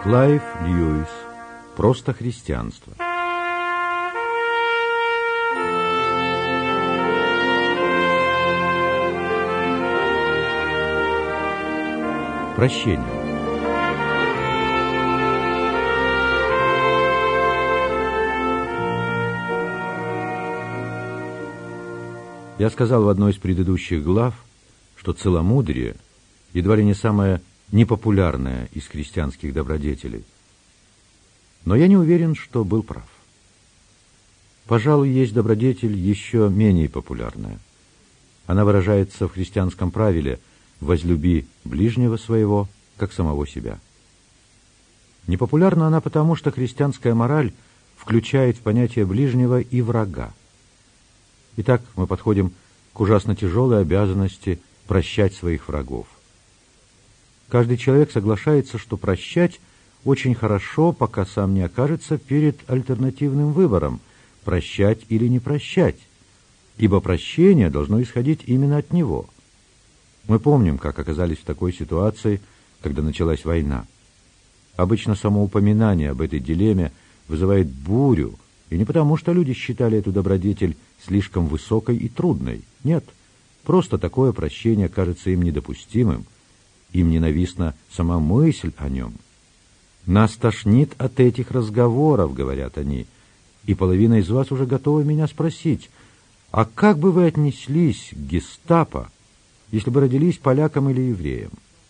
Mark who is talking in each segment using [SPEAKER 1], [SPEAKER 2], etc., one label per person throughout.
[SPEAKER 1] Клайв Льюис. Просто христианство. Прощение. Я сказал в одной из предыдущих глав, что целомудрие едва ли не самое непопулярное из христианских добродетелей. Но я не уверен, что был прав. Пожалуй, есть добродетель еще менее популярная. Она выражается в христианском правиле «возлюби ближнего своего, как самого себя». Непопулярна она потому, что христианская мораль включает в понятие ближнего и врага. Итак, мы подходим к ужасно тяжелой обязанности прощать своих врагов. Каждый человек соглашается, что прощать очень хорошо, пока сам не окажется перед альтернативным выбором – прощать или не прощать, ибо прощение должно исходить именно от него. Мы помним, как оказались в такой ситуации, когда началась война. Обычно само упоминание об этой дилемме вызывает бурю, и не потому, что люди считали эту добродетель слишком высокой и трудной. Нет, просто такое прощение кажется им недопустимым, им ненавистна сама мысль о нем. «Нас тошнит от этих разговоров», — говорят они, и половина из вас уже готова меня спросить, а как бы вы отнеслись к гестапо, если бы родились поляком или евреем?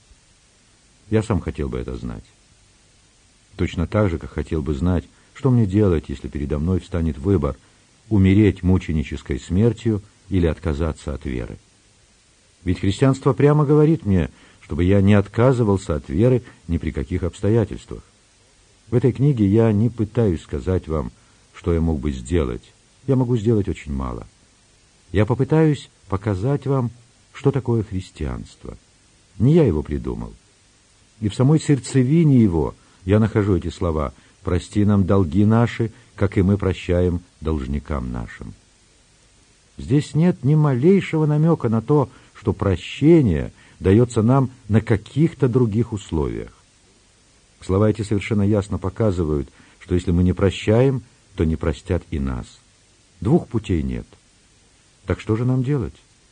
[SPEAKER 1] Я сам хотел бы это знать. Точно так же, как хотел бы знать, что мне делать, если передо мной встанет выбор — умереть мученической смертью или отказаться от веры. Ведь христианство прямо говорит мне, чтобы я не отказывался от веры ни при каких обстоятельствах. В этой книге я не пытаюсь сказать вам, что я мог бы сделать. Я могу сделать очень мало. Я попытаюсь показать вам, что такое христианство. Не я его придумал. И в самой сердцевине его я нахожу эти слова: «Прости нам долги наши, как и мы прощаем должникам нашим». Здесь нет ни малейшего намека на то, что прощение дается нам на каких-то других условиях. Слова эти совершенно ясно показывают, что если мы не прощаем, то не простят и нас. Двух путей нет. Так что же нам делать?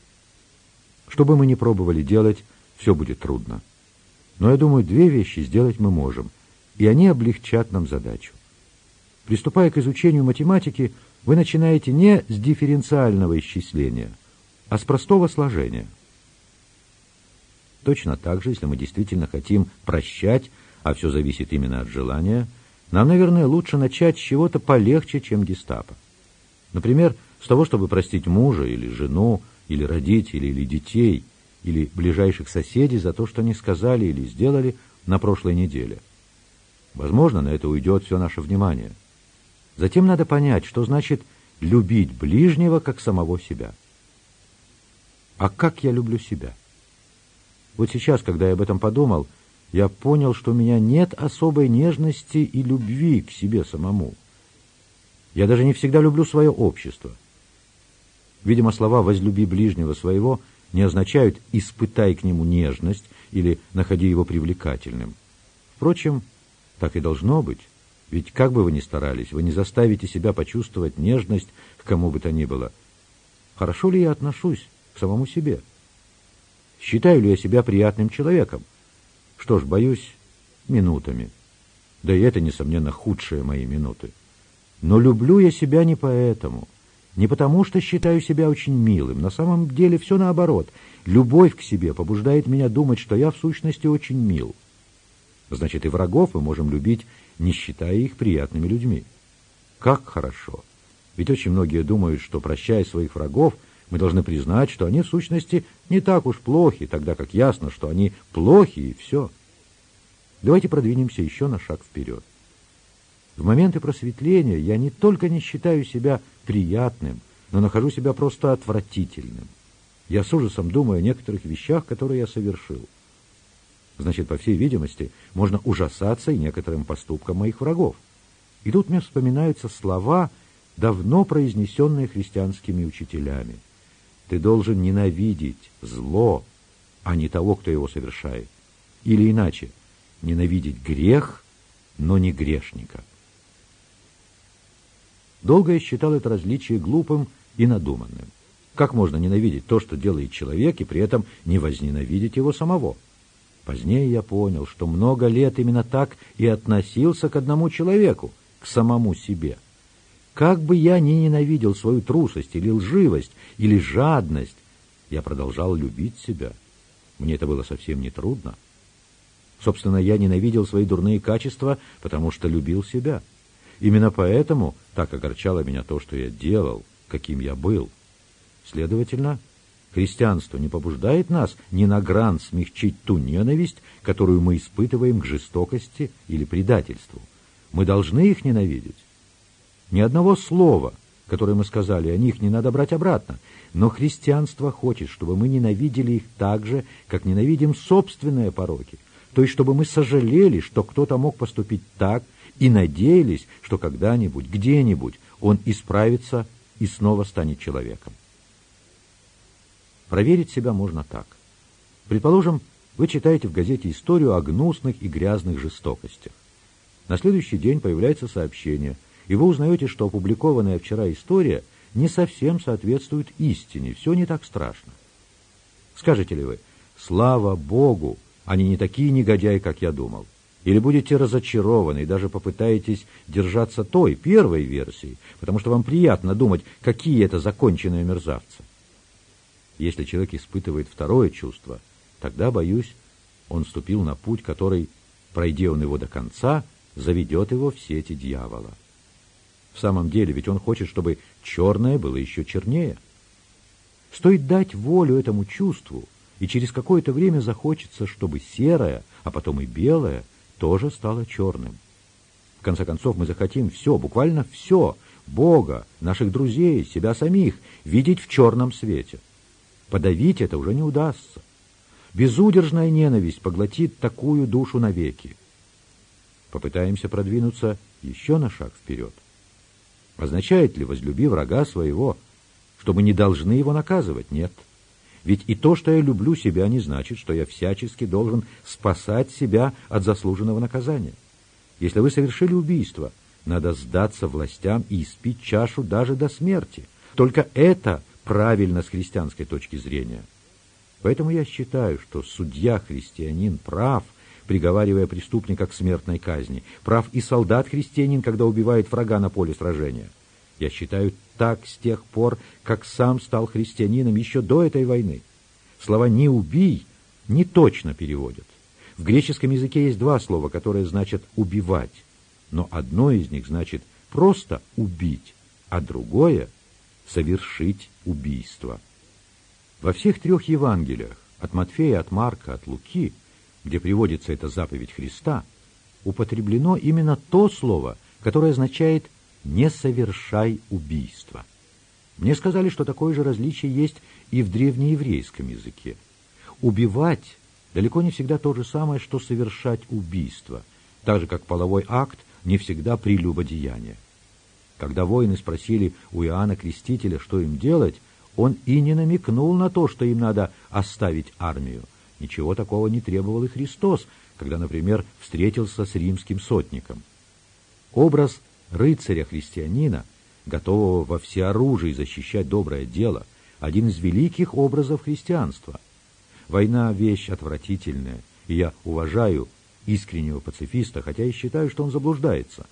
[SPEAKER 1] Что бы мы ни пробовали делать, все будет трудно. Но я думаю, две вещи сделать мы можем, и они облегчат нам задачу. Приступая к изучению математики, вы начинаете не с дифференциального исчисления, а с простого сложения. Точно так же, если мы действительно хотим прощать, а все зависит именно от желания, нам, наверное, лучше начать с чего-то полегче, чем гестапо. Например, с того, чтобы простить мужа или жену, или родителей, или детей, или ближайших соседей за то, что они сказали или сделали на прошлой неделе. Возможно, на это уйдет все наше внимание. Затем надо понять, что значит любить ближнего, как самого себя. А как я люблю себя? Вот сейчас, когда я об этом подумал, я понял, что у меня нет особой нежности и любви к себе самому. Я даже не всегда люблю свое общество. Видимо, слова «возлюби ближнего своего» не означают «испытай к нему нежность» или «находи его привлекательным». Впрочем, так и должно быть, ведь как бы вы ни старались, вы не заставите себя почувствовать нежность к кому бы то ни было. Хорошо ли я отношусь к самому себе? Считаю ли я себя приятным человеком? Что ж, боюсь, минутами. Да и это, несомненно, худшие мои минуты. Но люблю я себя не поэтому. Не потому, что считаю себя очень милым. На самом деле все наоборот. Любовь к себе побуждает меня думать, что я в сущности очень мил. Значит, и врагов мы можем любить, не считая их приятными людьми. Как хорошо! Ведь очень многие думают, что, прощая своих врагов, мы должны признать, что они в сущности не так уж плохи, тогда как ясно, что они плохи, и все. Давайте продвинемся еще на шаг вперед. В моменты просветления я не только не считаю себя приятным, но нахожу себя просто отвратительным. Я с ужасом думаю о некоторых вещах, которые я совершил. Значит, по всей видимости, можно ужасаться и некоторым поступкам моих врагов. И тут мне вспоминаются слова, давно произнесенные христианскими учителями. Ты должен ненавидеть зло, а не того, кто его совершает. Или иначе, ненавидеть грех, но не грешника. Долго я считал это различие глупым и надуманным. Как можно ненавидеть то, что делает человек, и при этом не возненавидеть его самого? Позднее я понял, что много лет именно так и относился к одному человеку, к самому себе. Как бы я ни ненавидел свою трусость или лживость, или жадность, я продолжал любить себя. Мне это было совсем не трудно. Собственно, я ненавидел свои дурные качества, потому что любил себя. Именно поэтому так огорчало меня то, что я делал, каким я был. Следовательно, христианство не побуждает нас ни на гран смягчить ту ненависть, которую мы испытываем к жестокости или предательству. Мы должны их ненавидеть. Ни одного слова, которое мы сказали о них, не надо брать обратно. Но христианство хочет, чтобы мы ненавидели их так же, как ненавидим собственные пороки. То есть, чтобы мы сожалели, что кто-то мог поступить так, и надеялись, что когда-нибудь, где-нибудь он исправится и снова станет человеком. Проверить себя можно так. Предположим, вы читаете в газете историю о гнусных и грязных жестокостях. На следующий день появляется сообщение, и вы узнаете, что опубликованная вчера история не совсем соответствует истине, все не так страшно. Скажете ли вы: «Слава Богу, они не такие негодяи, как я думал»? Или будете разочарованы и даже попытаетесь держаться той, первой версии, потому что вам приятно думать, какие это законченные мерзавцы? Если человек испытывает второе чувство, тогда, боюсь, он вступил на путь, который, пройдя он его до конца, заведет его в сети дьявола. В самом деле, ведь он хочет, чтобы черное было еще чернее. Стоит дать волю этому чувству, и через какое-то время захочется, чтобы серое, а потом и белое, тоже стало черным. В конце концов, мы захотим все, буквально все, Бога, наших друзей, себя самих, видеть в черном свете. Подавить это уже не удастся. Безудержная ненависть поглотит такую душу навеки. Попытаемся продвинуться еще на шаг вперед. Означает ли «возлюби врага своего», что мы не должны его наказывать? Нет. Ведь и то, что я люблю себя, не значит, что я всячески должен спасать себя от заслуженного наказания. Если вы совершили убийство, надо сдаться властям и испить чашу даже до смерти. Только это правильно с христианской точки зрения. Поэтому я считаю, что судья-христианин прав, приговаривая преступника к смертной казни. Прав и солдат-христианин, когда убивает врага на поле сражения. Я считаю так с тех пор, как сам стал христианином еще до этой войны. Слова «не убий» не точно переводят. В греческом языке есть два слова, которые значат «убивать», но одно из них значит просто «убить», а другое — «совершить убийство». Во всех трех Евангелиях, от Матфея, от Марка, от Луки, где приводится эта заповедь Христа, употреблено именно то слово, которое означает «не совершай убийства». Мне сказали, что такое же различие есть и в древнееврейском языке. Убивать далеко не всегда то же самое, что совершать убийство, так же, как половой акт не всегда прелюбодеяние. Когда воины спросили у Иоанна Крестителя, что им делать, он и не намекнул на то, что им надо оставить армию. Ничего такого не требовал и Христос, когда, например, встретился с римским сотником. Образ рыцаря-христианина, готового во всеоружии защищать доброе дело, один из великих образов христианства. Война — вещь отвратительная, и я уважаю искреннего пацифиста, хотя и считаю, что он заблуждается.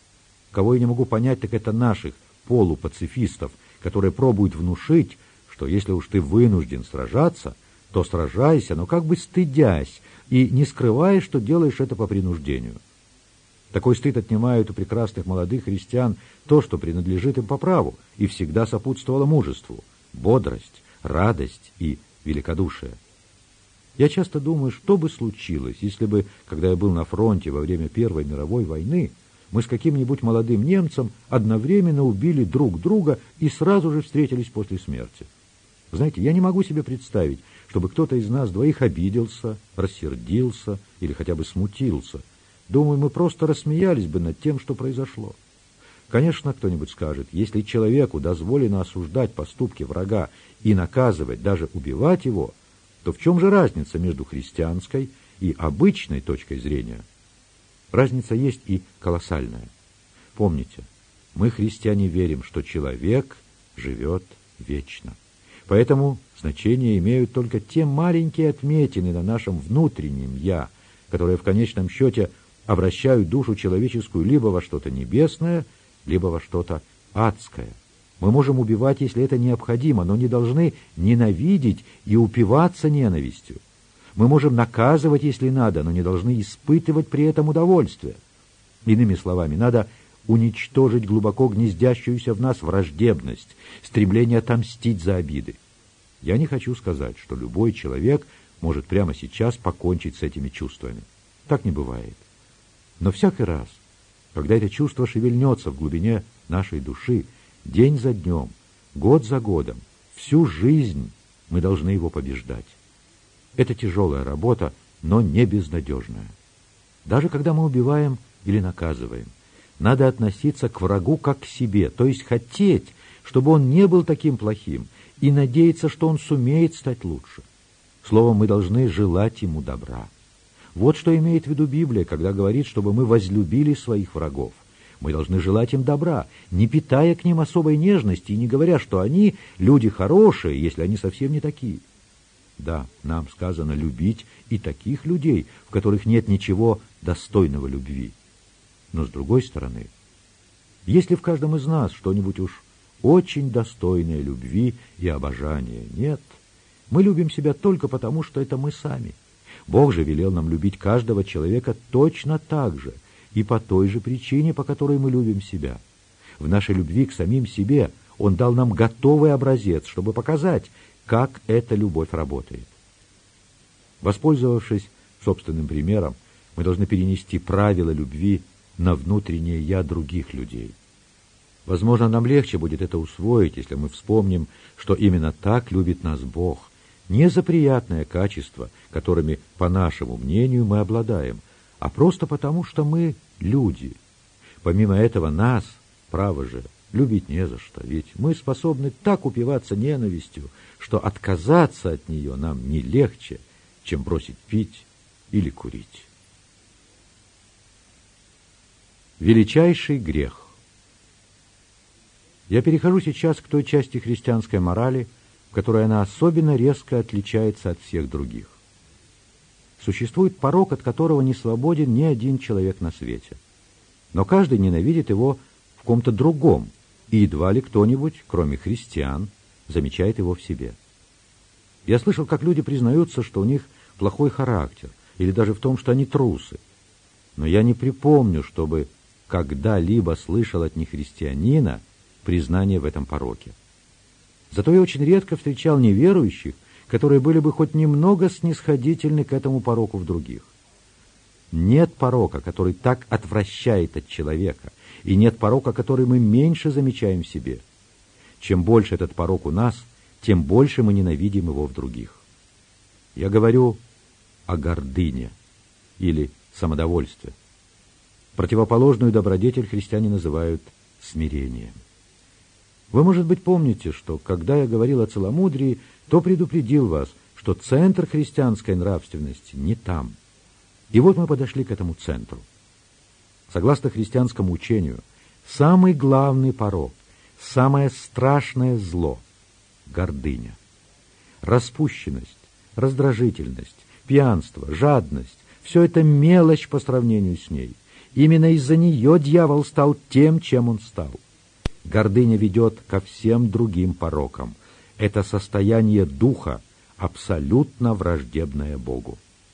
[SPEAKER 1] Кого я не могу понять, так это наших полупацифистов, которые пробуют внушить, что если уж ты вынужден сражаться, то сражайся, но как бы стыдясь и не скрывая, что делаешь это по принуждению. Такой стыд отнимает у прекрасных молодых христиан то, что принадлежит им по праву, и всегда сопутствовало мужеству, бодрость, радость и великодушие. Я часто думаю, что бы случилось, если бы, когда я был на фронте во время Первой мировой войны, мы с каким-нибудь молодым немцем одновременно убили друг друга и сразу же встретились после смерти. Знаете, я не могу себе представить, чтобы кто-то из нас двоих обиделся, рассердился или хотя бы смутился. Думаю, мы просто рассмеялись бы над тем, что произошло. Конечно, кто-нибудь скажет, если человеку дозволено осуждать поступки врага и наказывать, даже убивать его, то в чем же разница между христианской и обычной точкой зрения? Разница есть и колоссальная. Помните, мы, христиане, верим, что человек живет вечно. Поэтому значение имеют только те маленькие отметины на нашем внутреннем «я», которые в конечном счете обращают душу человеческую либо во что-то небесное, либо во что-то адское. Мы можем убивать, если это необходимо, но не должны ненавидеть и упиваться ненавистью. Мы можем наказывать, если надо, но не должны испытывать при этом удовольствие. Иными словами, надо уничтожить глубоко гнездящуюся в нас враждебность, стремление отомстить за обиды. Я не хочу сказать, что любой человек может прямо сейчас покончить с этими чувствами. Так не бывает. Но всякий раз, когда это чувство шевельнется в глубине нашей души, день за днем, год за годом, всю жизнь мы должны его побеждать. Это тяжелая работа, но не безнадежная. Даже когда мы убиваем или наказываем, надо относиться к врагу как к себе, то есть хотеть, чтобы он не был таким плохим, и надеяться, что он сумеет стать лучше. Словом, мы должны желать ему добра. Вот что имеет в виду Библия, когда говорит, чтобы мы возлюбили своих врагов. Мы должны желать им добра, не питая к ним особой нежности и не говоря, что они люди хорошие, если они совсем не такие. Да, нам сказано любить и таких людей, в которых нет ничего достойного любви. Но с другой стороны, есть ли в каждом из нас что-нибудь уж очень достойное любви и обожания? Нет. Мы любим себя только потому, что это мы сами. Бог же велел нам любить каждого человека точно так же и по той же причине, по которой мы любим себя. В нашей любви к самим себе Он дал нам готовый образец, чтобы показать, как эта любовь работает. Воспользовавшись собственным примером, мы должны перенести правила любви на внутреннее «я» других людей. Возможно, нам легче будет это усвоить, если мы вспомним, что именно так любит нас Бог, не за приятное качество, которыми, по нашему мнению, мы обладаем, а просто потому, что мы люди. Помимо этого, нас, право же, любить не за что, ведь мы способны так упиваться ненавистью, что отказаться от нее нам не легче, чем бросить пить или курить. Величайший грех. Я перехожу сейчас к той части христианской морали, в которой она особенно резко отличается от всех других. Существует порок, от которого не свободен ни один человек на свете. Но каждый ненавидит его в ком-то другом, и едва ли кто-нибудь, кроме христиан, замечает его в себе. Я слышал, как люди признаются, что у них плохой характер, или даже в том, что они трусы. Но я не припомню, чтобы когда-либо слышал от нехристианина признание в этом пороке. Зато я очень редко встречал неверующих, которые были бы хоть немного снисходительны к этому пороку в других. Нет порока, который так отвращает от человека, и нет порока, который мы меньше замечаем в себе. Чем больше этот порок у нас, тем больше мы ненавидим его в других. Я говорю о гордыне или самодовольстве. Противоположную добродетель христиане называют смирением. Вы, может быть, помните, что, когда я говорил о целомудрии, то предупредил вас, что центр христианской нравственности не там. И вот мы подошли к этому центру. Согласно христианскому учению, самый главный порок, самое страшное зло — гордыня. Распущенность, раздражительность, пьянство, жадность — все это мелочь по сравнению с ней. Именно из-за нее дьявол стал тем, чем он стал. Гордыня ведет ко всем другим порокам. Это состояние духа, абсолютно враждебное Богу.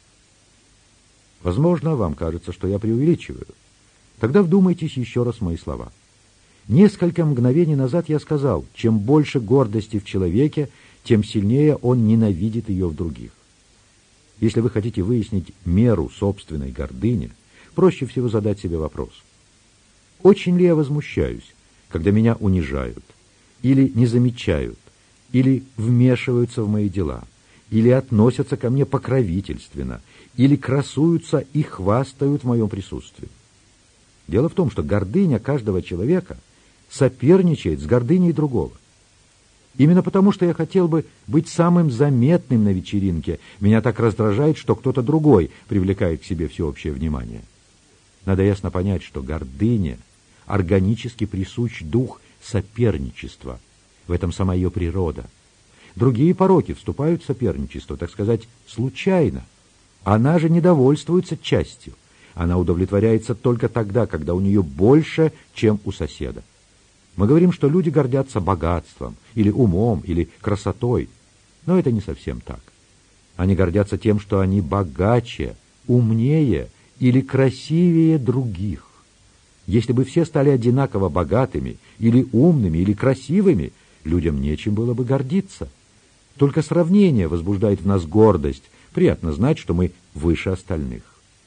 [SPEAKER 1] Возможно, вам кажется, что я преувеличиваю. Тогда вдумайтесь еще раз в мои слова. Несколько мгновений назад я сказал, чем больше гордости в человеке, тем сильнее он ненавидит ее в других. Если вы хотите выяснить меру собственной гордыни, проще всего задать себе вопрос. Очень ли я возмущаюсь, когда меня унижают, или не замечают, или вмешиваются в мои дела, или относятся ко мне покровительственно, или красуются и хвастают в моем присутствии? Дело в том, что гордыня каждого человека соперничает с гордыней другого. Именно потому, что я хотел бы быть самым заметным на вечеринке, меня так раздражает, что кто-то другой привлекает к себе всеобщее внимание. Надо ясно понять, что гордыне органически присущ дух соперничества. В этом сама ее природа. Другие пороки вступают в соперничество, так сказать, случайно. Она же не довольствуется частью. Она удовлетворяется только тогда, когда у нее больше, чем у соседа. Мы говорим, что люди гордятся богатством, или умом, или красотой. Но это не совсем так. Они гордятся тем, что они богаче, умнее или красивее других. Если бы все стали одинаково богатыми, или умными, или красивыми, людям нечем было бы гордиться. Только сравнение возбуждает в нас гордость. Приятно знать, что мы выше остальных.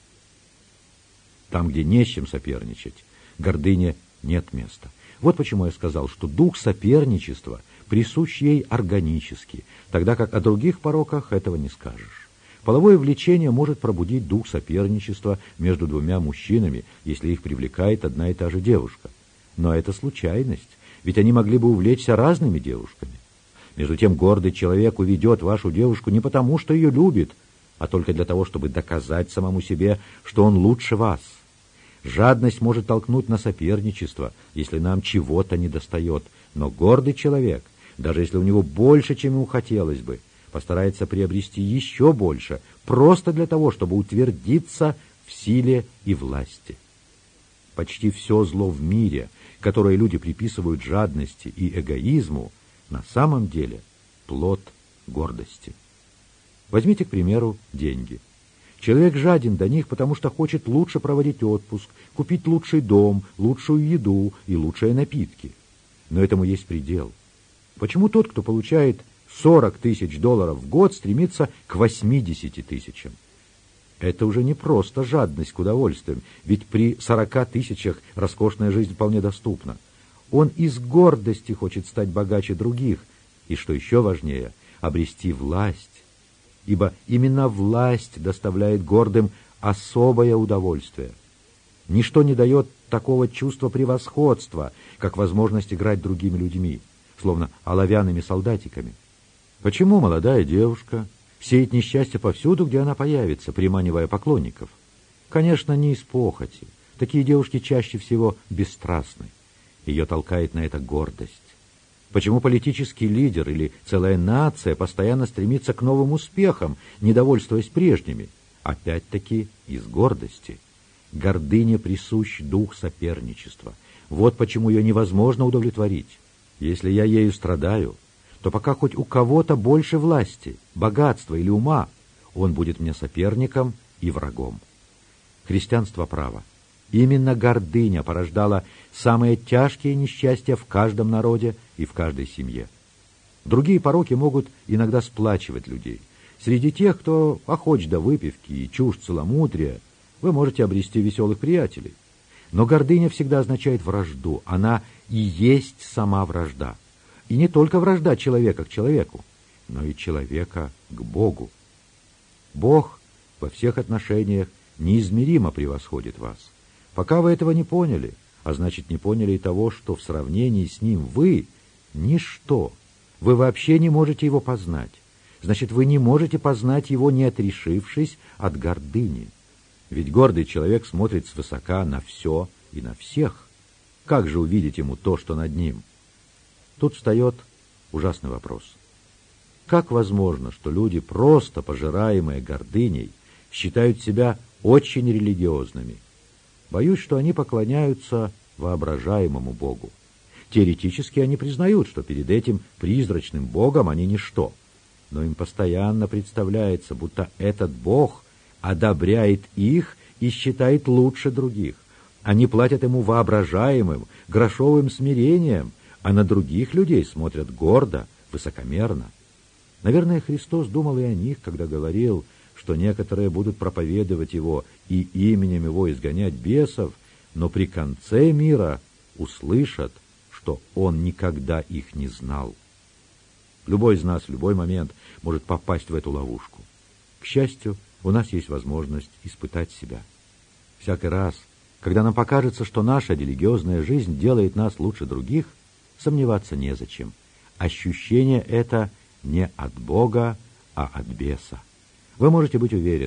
[SPEAKER 1] Там, где не с чем соперничать, гордыне нет места. Вот почему я сказал, что дух соперничества присущ ей органически, тогда как о других пороках этого не скажешь. Половое влечение может пробудить дух соперничества между двумя мужчинами, если их привлекает одна и та же девушка. Но это случайность, ведь они могли бы увлечься разными девушками. Между тем, гордый человек уведет вашу девушку не потому, что ее любит, а только для того, чтобы доказать самому себе, что он лучше вас. Жадность может толкнуть на соперничество, если нам чего-то недостает, но гордый человек, даже если у него больше, чем ему хотелось бы, постарается приобрести еще больше, просто для того, чтобы утвердиться в силе и власти. Почти все зло в мире, которое люди приписывают жадности и эгоизму, на самом деле плод гордости. Возьмите, к примеру, деньги. Человек жаден до них, потому что хочет лучше проводить отпуск, купить лучший дом, лучшую еду и лучшие напитки. Но этому есть предел. Почему тот, кто получает $40 000 в год, стремится к 80 тысячам? Это уже не просто жадность к удовольствиям, ведь при 40 000 роскошная жизнь вполне доступна. Он из гордости хочет стать богаче других, и, что еще важнее, обрести власть. Ибо именно власть доставляет гордым особое удовольствие. Ничто не дает такого чувства превосходства, как возможность играть другими людьми, словно оловянными солдатиками. Почему молодая девушка сеет несчастье повсюду, где она появится, приманивая поклонников? Конечно, не из похоти. Такие девушки чаще всего бесстрастны. Ее толкает на это гордость. Почему политический лидер или целая нация постоянно стремится к новым успехам, недовольствуясь прежними? Опять-таки из гордости. Гордыне присущ дух соперничества. Вот почему ее невозможно удовлетворить. Если я ею страдаю, то пока хоть у кого-то больше власти, богатства или ума, он будет мне соперником и врагом. Христианство право. Именно гордыня порождала самые тяжкие несчастья в каждом народе и в каждой семье. Другие пороки могут иногда сплачивать людей. Среди тех, кто охоч до выпивки и чушь целомудрия, вы можете обрести веселых приятелей. Но гордыня всегда означает вражду. Она и есть сама вражда. И не только вражда человека к человеку, но и человека к Богу. Бог во всех отношениях неизмеримо превосходит вас. Пока вы этого не поняли, а значит, не поняли и того, что в сравнении с Ним вы — ничто. Вы вообще не можете Его познать. Значит, вы не можете познать Его, не отрешившись от гордыни. Ведь гордый человек смотрит свысока на все и на всех. Как же увидеть ему то, что над ним? Тут встает ужасный вопрос. Как возможно, что люди, просто пожираемые гордыней, считают себя очень религиозными? Боюсь, что они поклоняются воображаемому Богу. Теоретически они признают, что перед этим призрачным Богом они ничто. Но им постоянно представляется, будто этот Бог одобряет их и считает лучше других. Они платят ему воображаемым, грошовым смирением, а на других людей смотрят гордо, высокомерно. Наверное, Христос думал и о них, когда говорил, что некоторые будут проповедовать Его и именем Его изгонять бесов, но при конце мира услышат, что Он никогда их не знал. Любой из нас в любой момент может попасть в эту ловушку. К счастью, у нас есть возможность испытать себя. Всякий раз, когда нам покажется, что наша религиозная жизнь делает нас лучше других, сомневаться незачем. Ощущение это не от Бога, а от беса. Вы можете быть уверены,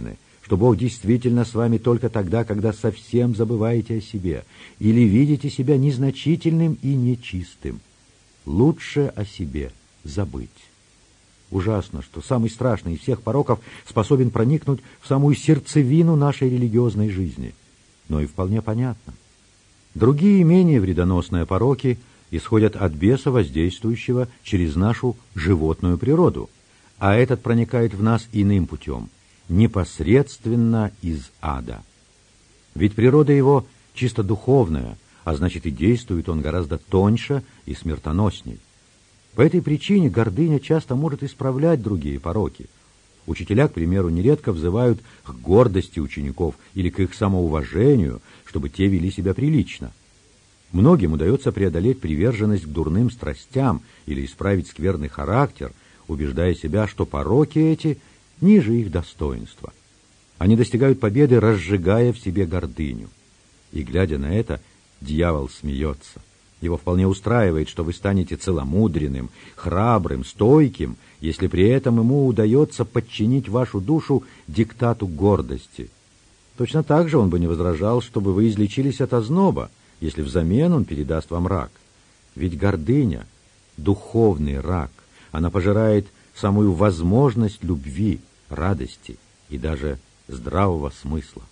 [SPEAKER 1] что Бог действительно с вами только тогда, когда совсем забываете о себе или видите себя незначительным и нечистым. Лучше о себе забыть. Ужасно, что самый страшный из всех пороков способен проникнуть в самую сердцевину нашей религиозной жизни. Но и вполне понятно. Другие, менее вредоносные пороки исходят от беса, воздействующего через нашу животную природу, а этот проникает в нас иным путем, непосредственно из ада. Ведь природа его чисто духовная, а значит и действует он гораздо тоньше и смертоносней. По этой причине гордыня часто может исправлять другие пороки. Учителя, к примеру, нередко взывают к гордости учеников или к их самоуважению, чтобы те вели себя прилично. Многим удается преодолеть приверженность к дурным страстям или исправить скверный характер, убеждая себя, что пороки эти ниже их достоинства. Они достигают победы, разжигая в себе гордыню. И, глядя на это, дьявол смеется. Его вполне устраивает, что вы станете целомудренным, храбрым, стойким, если при этом ему удается подчинить вашу душу диктату гордости. Точно так же он бы не возражал, чтобы вы излечились от озноба, если взамен он передаст вам рак. Ведь гордыня — духовный рак. Она пожирает самую возможность любви, радости и даже здравого смысла.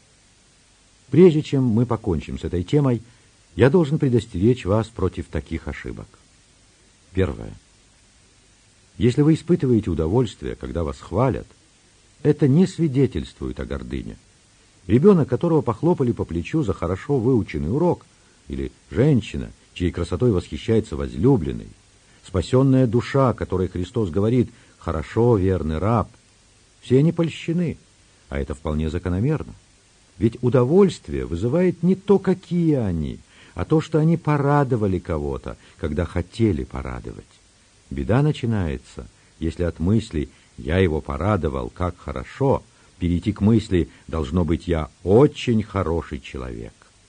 [SPEAKER 1] Прежде чем мы покончим с этой темой, я должен предостеречь вас против таких ошибок. Первое. Если вы испытываете удовольствие, когда вас хвалят, это не свидетельствует о гордыне. Ребенок, которого похлопали по плечу за хорошо выученный урок, или женщина, чьей красотой восхищается возлюбленный, спасенная душа, которой Христос говорит «хорошо, верный раб», все они польщены, а это вполне закономерно. Ведь удовольствие вызывает не то, какие они, а то, что они порадовали кого-то, когда хотели порадовать. Беда начинается, если от мысли «я его порадовал, как хорошо» перейти к мысли «должно быть, я очень хороший человек».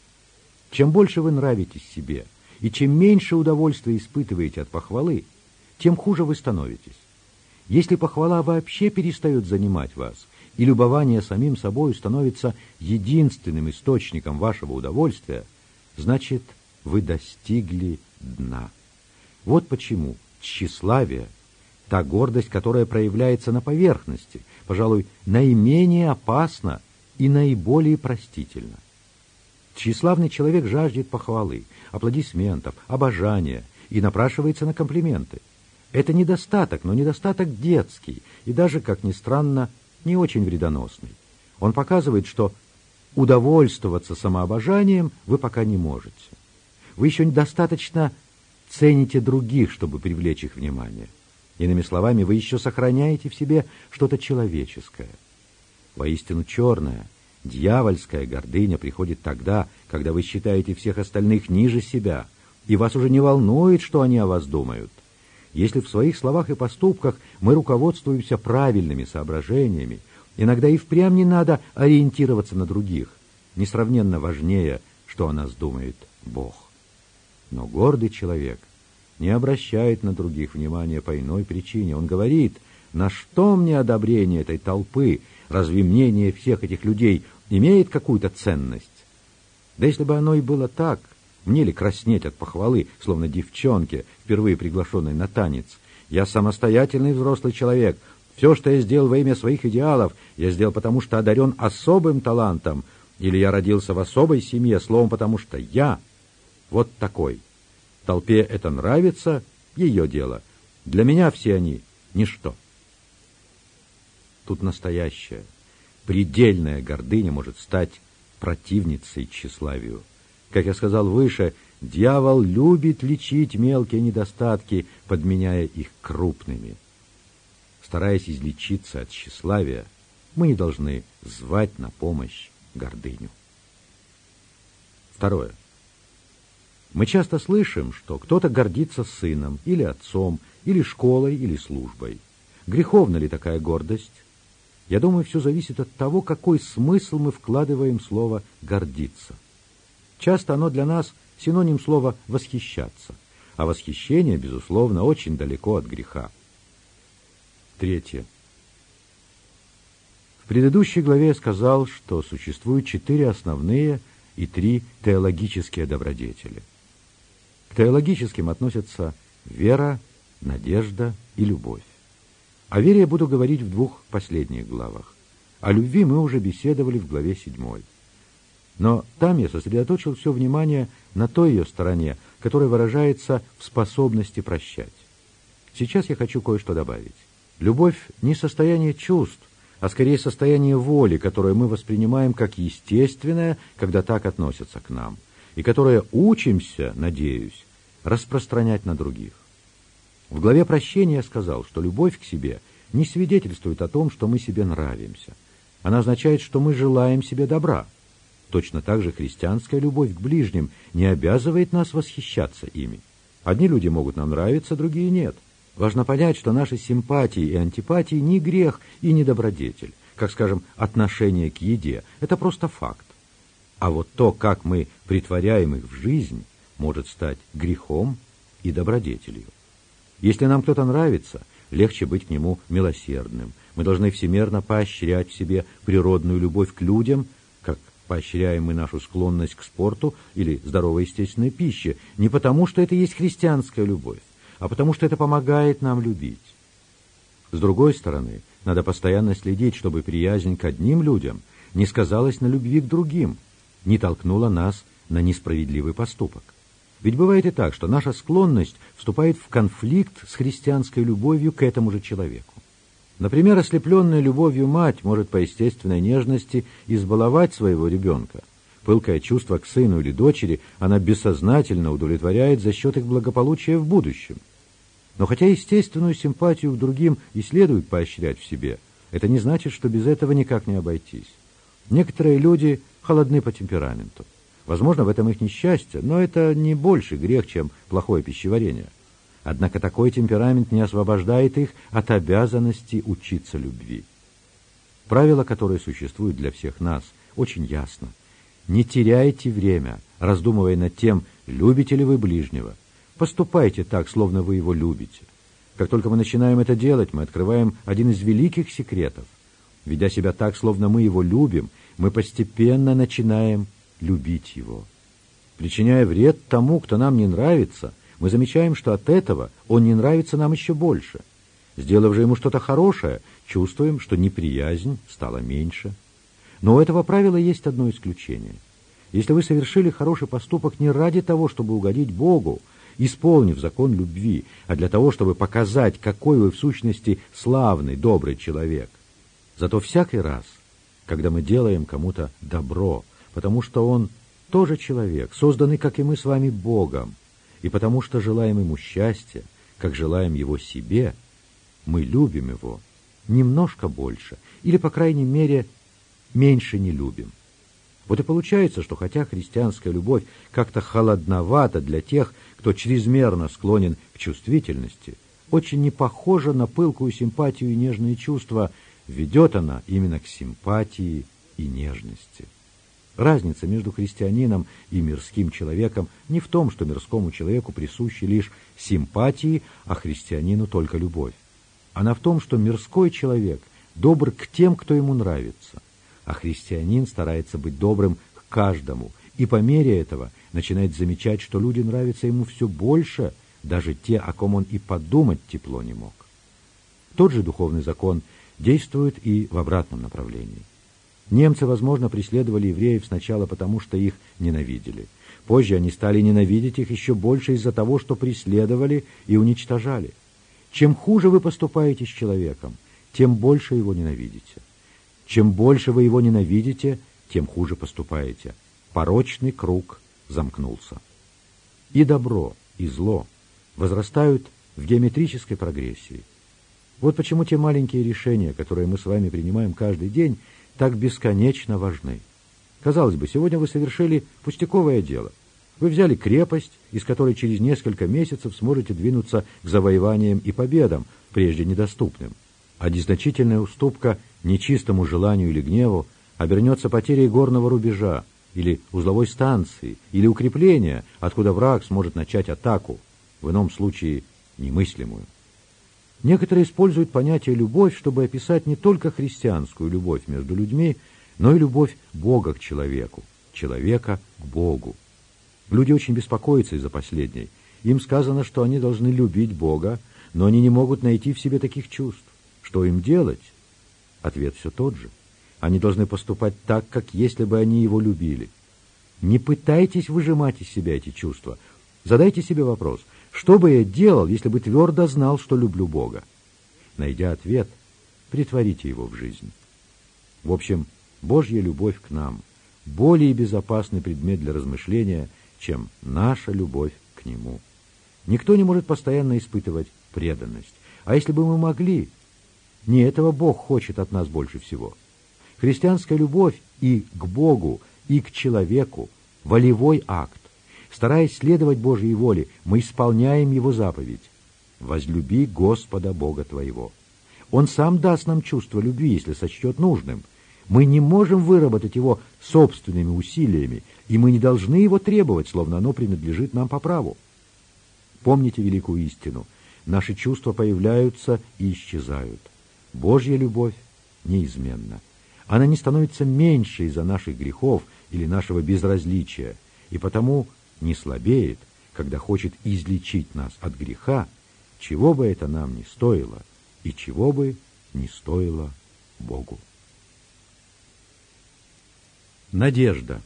[SPEAKER 1] Чем больше вы нравитесь себе, и чем меньше удовольствия испытываете от похвалы, тем хуже вы становитесь. Если похвала вообще перестает занимать вас, и любование самим собой становится единственным источником вашего удовольствия, значит, вы достигли дна. Вот почему тщеславие, та гордость, которая проявляется на поверхности, пожалуй, наименее опасна и наиболее простительна. Тщеславный человек жаждет похвалы, аплодисментов, обожания и напрашивается на комплименты. Это недостаток, но недостаток детский и даже, как ни странно, не очень вредоносный. Он показывает, что удовольствоваться самообожанием вы пока не можете. Вы еще недостаточно цените других, чтобы привлечь их внимание. Иными словами, вы еще сохраняете в себе что-то человеческое. Воистину черная, дьявольская гордыня приходит тогда, когда вы считаете всех остальных ниже себя, и вас уже не волнует, что они о вас думают. Если в своих словах и поступках мы руководствуемся правильными соображениями, иногда и впрямь не надо ориентироваться на других. Несравненно важнее, что о нас думает Бог. Но гордый человек не обращает на других внимания по иной причине. Он говорит: на что мне одобрение этой толпы? Разве мнение всех этих людей имеет какую-то ценность? Да если бы оно и было так, мне ли краснеть от похвалы, словно девчонке, впервые приглашенной на танец? Я самостоятельный взрослый человек. Все, что я сделал во имя своих идеалов, я сделал потому, что одарен особым талантом, или я родился в особой семье, словом, потому что я вот такой. Толпе это нравится, ее дело. Для меня все они — ничто. Тут настоящая, предельная гордыня может стать противницей тщеславию. Как я сказал выше, дьявол любит лечить мелкие недостатки, подменяя их крупными. Стараясь излечиться от тщеславия, мы не должны звать на помощь гордыню. Второе. Мы часто слышим, что кто-то гордится сыном, или отцом, или школой, или службой. Греховна ли такая гордость? Я думаю, все зависит от того, какой смысл мы вкладываем в слово «гордиться». Часто оно для нас синоним слова «восхищаться», а восхищение, безусловно, очень далеко от греха. Третье. В предыдущей главе я сказал, что существуют 4 основные и 3 теологические добродетели. К теологическим относятся вера, надежда и любовь. О вере я буду говорить в 2 последних главах. О любви мы уже беседовали в главе 7. Но там я сосредоточил все внимание на той ее стороне, которая выражается в способности прощать. Сейчас я хочу кое-что добавить. Любовь не состояние чувств, а скорее состояние воли, которое мы воспринимаем как естественное, когда так относятся к нам, и которое учимся, надеюсь, распространять на других. В главе прощения я сказал, что любовь к себе не свидетельствует о том, что мы себе нравимся. Она означает, что мы желаем себе добра. Точно так же христианская любовь к ближним не обязывает нас восхищаться ими. Одни люди могут нам нравиться, другие нет. Важно понять, что наши симпатии и антипатии не грех и не добродетель, как, скажем, отношение к еде. Это просто факт. А вот то, как мы претворяем их в жизнь, может стать грехом и добродетелью. Если нам кто-то нравится, легче быть к нему милосердным. Мы должны всемерно поощрять в себе природную любовь к людям, как поощряем мы нашу склонность к спорту или здоровой естественной пище, не потому, что это есть христианская любовь, а потому, что это помогает нам любить. С другой стороны, надо постоянно следить, чтобы приязнь к одним людям не сказалась на любви к другим, не толкнула нас на несправедливый поступок. Ведь бывает и так, что наша склонность вступает в конфликт с христианской любовью к этому же человеку. Например, ослепленная любовью мать может по естественной нежности избаловать своего ребенка. Пылкое чувство к сыну или дочери она бессознательно удовлетворяет за счет их благополучия в будущем. Но хотя естественную симпатию к другим и следует поощрять в себе, это не значит, что без этого никак не обойтись. Некоторые люди холодны по темпераменту. Возможно, в этом их несчастье, но это не больше грех, чем плохое пищеварение. Однако такой темперамент не освобождает их от обязанности учиться любви. Правило, которое существует для всех нас, очень ясно. Не теряйте время, раздумывая над тем, любите ли вы ближнего. Поступайте так, словно вы его любите. Как только мы начинаем это делать, мы открываем один из великих секретов. Ведя себя так, словно мы его любим, мы постепенно начинаем любить его. Причиняя вред тому, кто нам не нравится, мы замечаем, что от этого он не нравится нам еще больше. Сделав же ему что-то хорошее, чувствуем, что неприязнь стала меньше. Но у этого правила есть одно исключение. Если вы совершили хороший поступок не ради того, чтобы угодить Богу, исполнив закон любви, а для того, чтобы показать, какой вы в сущности славный, добрый человек, зато всякий раз, когда мы делаем кому-то добро, потому что он тоже человек, созданный, как и мы с вами, Богом, и потому что желаем ему счастья, как желаем его себе, мы любим его немножко больше, или, по крайней мере, меньше не любим. Вот и получается, что хотя христианская любовь как-то холодновата для тех, кто чрезмерно склонен к чувствительности, очень не похожа на пылкую симпатию и нежные чувства, ведет она именно к симпатии и нежности. Разница между христианином и мирским человеком не в том, что мирскому человеку присущи лишь симпатии, а христианину только любовь. Она в том, что мирской человек добр к тем, кто ему нравится, а христианин старается быть добрым к каждому, и по мере этого начинает замечать, что люди нравятся ему все больше, даже те, о ком он и подумать тепло не мог. Тот же духовный закон действует и в обратном направлении. Немцы, возможно, преследовали евреев сначала потому, что их ненавидели. Позже они стали ненавидеть их еще больше из-за того, что преследовали и уничтожали. Чем хуже вы поступаете с человеком, тем больше его ненавидите. Чем больше вы его ненавидите, тем хуже поступаете. Порочный круг замкнулся. И добро, и зло возрастают в геометрической прогрессии. Вот почему те маленькие решения, которые мы с вами принимаем каждый день, так бесконечно важны. Казалось бы, сегодня вы совершили пустяковое дело. Вы взяли крепость, из которой через несколько месяцев сможете двинуться к завоеваниям и победам, прежде недоступным. А незначительная уступка нечистому желанию или гневу обернется потерей горного рубежа, или узловой станции, или укрепления, откуда враг сможет начать атаку, в ином случае немыслимую. Некоторые используют понятие «любовь», чтобы описать не только христианскую любовь между людьми, но и любовь Бога к человеку, человека к Богу. Люди очень беспокоятся из-за последней. Им сказано, что они должны любить Бога, но они не могут найти в себе таких чувств. Что им делать? Ответ все тот же. Они должны поступать так, как если бы они Его любили. Не пытайтесь выжимать из себя эти чувства. Задайте себе вопрос: что бы я делал, если бы твердо знал, что люблю Бога? Найдя ответ, претворите его в жизнь. В общем, Божья любовь к нам – более безопасный предмет для размышления, чем наша любовь к Нему. Никто не может постоянно испытывать преданность. А если бы мы могли, не этого Бог хочет от нас больше всего. Христианская любовь и к Богу, и к человеку – волевой акт. Стараясь следовать Божьей воле, мы исполняем Его заповедь: «Возлюби Господа Бога твоего». Он сам даст нам чувство любви, если сочтет нужным. Мы не можем выработать его собственными усилиями, и мы не должны его требовать, словно оно принадлежит нам по праву. Помните великую истину: наши чувства появляются и исчезают. Божья любовь неизменна. Она не становится меньше из-за наших грехов или нашего безразличия, и потому не слабеет, когда хочет излечить нас от греха, чего бы это нам ни стоило и чего бы ни стоило Богу. Надежда.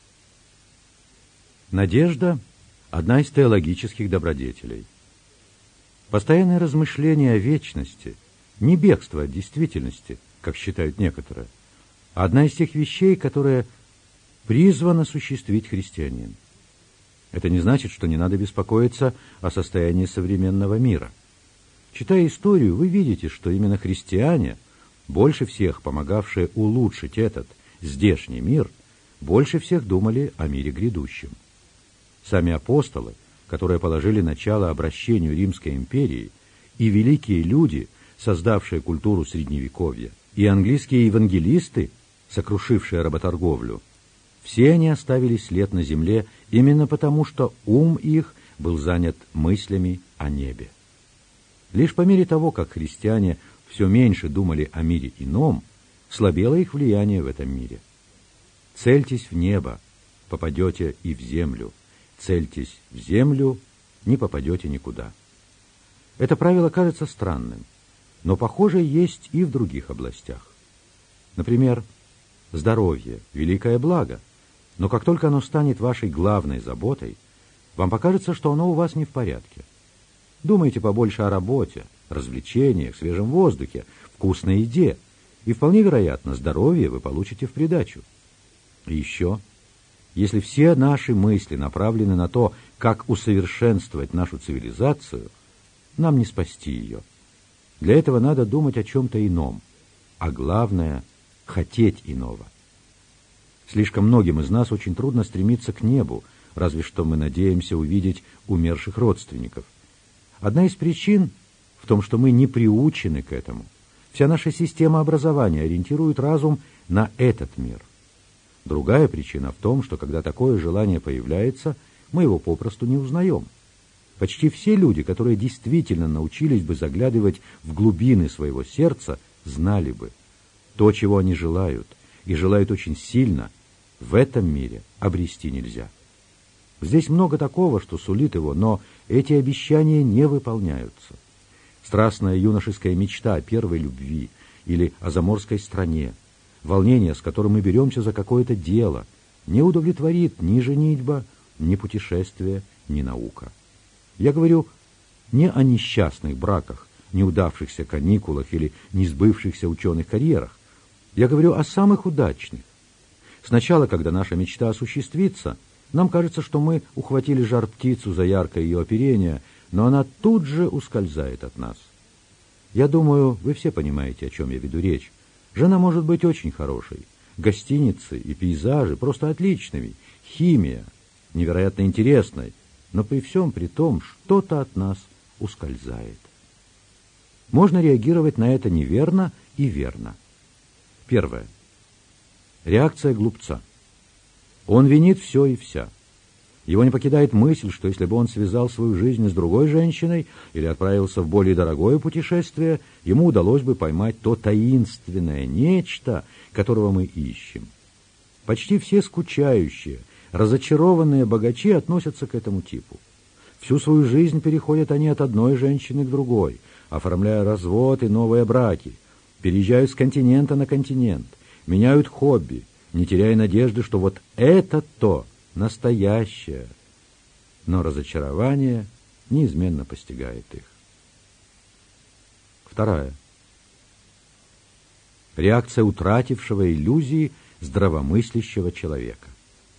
[SPEAKER 1] Надежда – одна из теологических добродетелей. Постоянное размышление о вечности, не бегство от действительности, как считают некоторые, а одна из тех вещей, которая призвана осуществить христианин. Это не значит, что не надо беспокоиться о состоянии современного мира. Читая историю, вы видите, что именно христиане, больше всех помогавшие улучшить этот здешний мир, больше всех думали о мире грядущем. Сами апостолы, которые положили начало обращению Римской империи, и великие люди, создавшие культуру Средневековья, и английские евангелисты, сокрушившие работорговлю, все они оставили след на земле именно потому, что ум их был занят мыслями о небе. Лишь по мере того, как христиане все меньше думали о мире ином, слабело их влияние в этом мире. Цельтесь в небо, попадете и в землю. Цельтесь в землю, не попадете никуда. Это правило кажется странным, но похожее есть и в других областях. Например, здоровье – великое благо, но как только оно станет вашей главной заботой, вам покажется, что оно у вас не в порядке. Думайте побольше о работе, развлечениях, свежем воздухе, вкусной еде, и вполне вероятно, здоровье вы получите в придачу. И еще, если все наши мысли направлены на то, как усовершенствовать нашу цивилизацию, нам не спасти ее. Для этого надо думать о чем-то ином, а главное – хотеть иного. Слишком многим из нас очень трудно стремиться к небу, разве что мы надеемся увидеть умерших родственников. Одна из причин в том, что мы не приучены к этому. Вся наша система образования ориентирует разум на этот мир. Другая причина в том, что когда такое желание появляется, мы его попросту не узнаем. Почти все люди, которые действительно научились бы заглядывать в глубины своего сердца, знали бы: то, чего они желают, и желают очень сильно, в этом мире обрести нельзя. Здесь много такого, что сулит его, но эти обещания не выполняются. Страстная юношеская мечта о первой любви или о заморской стране, волнение, с которым мы беремся за какое-то дело, не удовлетворит ни женитьба, ни путешествие, ни наука. Я говорю не о несчастных браках, неудавшихся каникулах или несбывшихся ученых карьерах. Я говорю о самых удачных. Сначала, когда наша мечта осуществится, нам кажется, что мы ухватили жар-птицу за яркое ее оперение, но она тут же ускользает от нас. Я думаю, вы все понимаете, о чем я веду речь. Жена может быть очень хорошей, гостиницы и пейзажи просто отличными, химия невероятно интересной, но при всем при том что-то от нас ускользает. Можно реагировать на это неверно и верно. Первое. Реакция глупца. Он винит все и вся. Его не покидает мысль, что если бы он связал свою жизнь с другой женщиной или отправился в более дорогое путешествие, ему удалось бы поймать то таинственное нечто, которого мы ищем. Почти все скучающие, разочарованные богачи относятся к этому типу. Всю свою жизнь переходят они от одной женщины к другой, оформляя развод и новые браки, переезжают с континента на континент, меняют хобби, не теряя надежды, что вот это то настоящее. Но разочарование неизменно постигает их. Вторая. Реакция утратившего иллюзии здравомыслящего человека.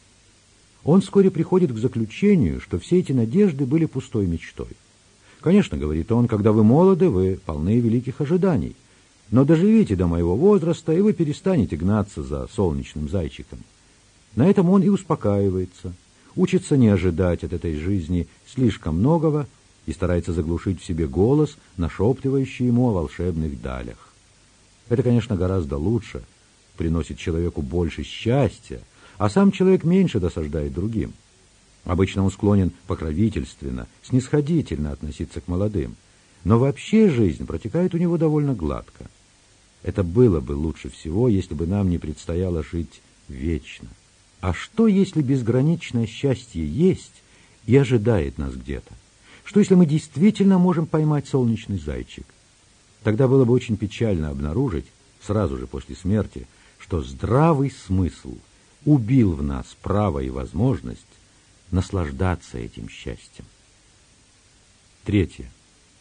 [SPEAKER 1] Он вскоре приходит к заключению, что все эти надежды были пустой мечтой. Конечно, говорит он, когда вы молоды, вы полны великих ожиданий. Но доживите до моего возраста, и вы перестанете гнаться за солнечным зайчиком. На этом он и успокаивается, учится не ожидать от этой жизни слишком многого и старается заглушить в себе голос, нашептывающий ему о волшебных далях. Это, конечно, гораздо лучше, приносит человеку больше счастья, а сам человек меньше досаждает другим. Обычно он склонен покровительственно, снисходительно относиться к молодым, но вообще жизнь протекает у него довольно гладко. Это было бы лучше всего, если бы нам не предстояло жить вечно. А что, если безграничное счастье есть и ожидает нас где-то? Что, если мы действительно можем поймать солнечный зайчик? Тогда было бы очень печально обнаружить, сразу же после смерти, что здравый смысл убил в нас право и возможность наслаждаться этим счастьем. Третье.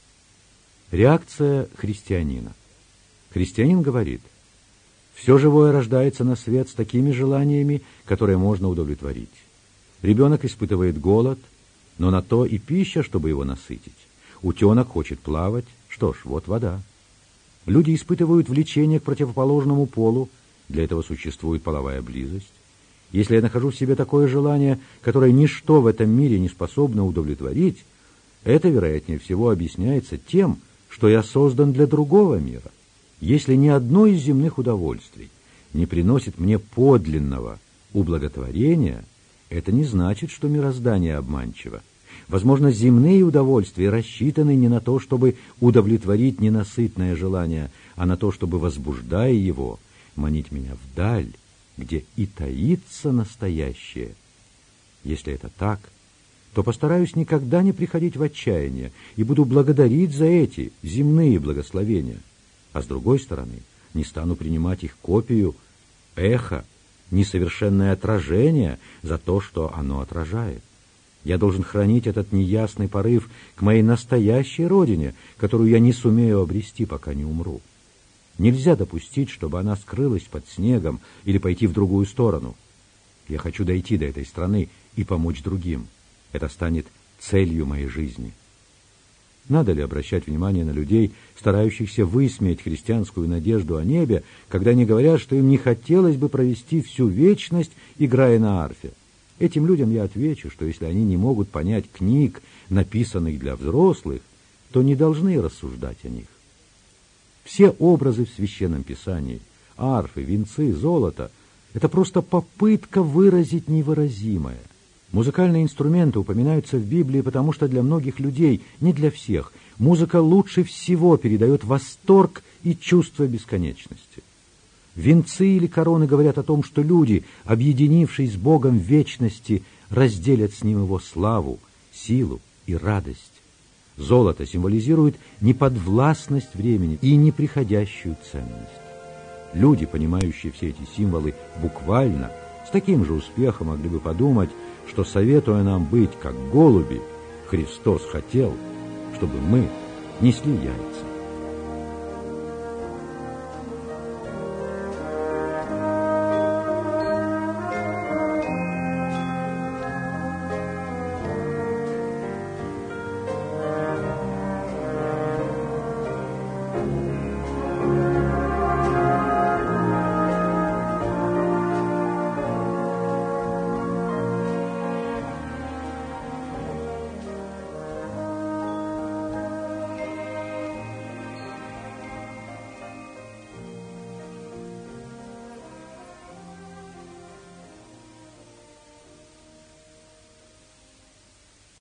[SPEAKER 1] Реакция христианина. Христианин говорит: все живое рождается на свет с такими желаниями, которые можно удовлетворить. Ребенок испытывает голод, но на то и пища, чтобы его насытить. Утенок хочет плавать, что ж, вот вода. Люди испытывают влечение к противоположному полу, для этого существует половая близость. Если я нахожу в себе такое желание, которое ничто в этом мире не способно удовлетворить, это, вероятнее всего, объясняется тем, что я создан для другого мира. Если ни одно из земных удовольствий не приносит мне подлинного ублаготворения, это не значит, что мироздание обманчиво. Возможно, земные удовольствия рассчитаны не на то, чтобы удовлетворить ненасытное желание, а на то, чтобы, возбуждая его, манить меня вдаль, где и таится настоящее. Если это так, то постараюсь никогда не приходить в отчаяние и буду благодарить за эти земные благословения. А с другой стороны, не стану принимать их копию, эхо, несовершенное отражение за то, что оно отражает. Я должен хранить этот неясный порыв к моей настоящей родине, которую я не сумею обрести, пока не умру. Нельзя допустить, чтобы она скрылась под снегом или пойти в другую сторону. Я хочу дойти до этой страны и помочь другим. Это станет целью моей жизни. Надо ли обращать внимание на людей, старающихся высмеять христианскую надежду о небе, когда они говорят, что им не хотелось бы провести всю вечность, играя на арфе? Этим людям я отвечу, что если они не могут понять книг, написанных для взрослых, то не должны рассуждать о них. Все образы в Священном Писании, арфы, венцы, золото — это просто попытка выразить невыразимое. Музыкальные инструменты упоминаются в Библии, потому что для многих людей, не для всех, музыка лучше всего передает восторг и чувство бесконечности. Венцы или короны говорят о том, что люди, объединившись с Богом в вечности, разделят с Ним Его славу, силу и радость. Золото символизирует неподвластность времени и неприходящую ценность. Люди, понимающие все эти символы буквально, с таким же успехом могли бы подумать, что, советуя нам быть как голуби, Христос хотел, чтобы мы несли яйца.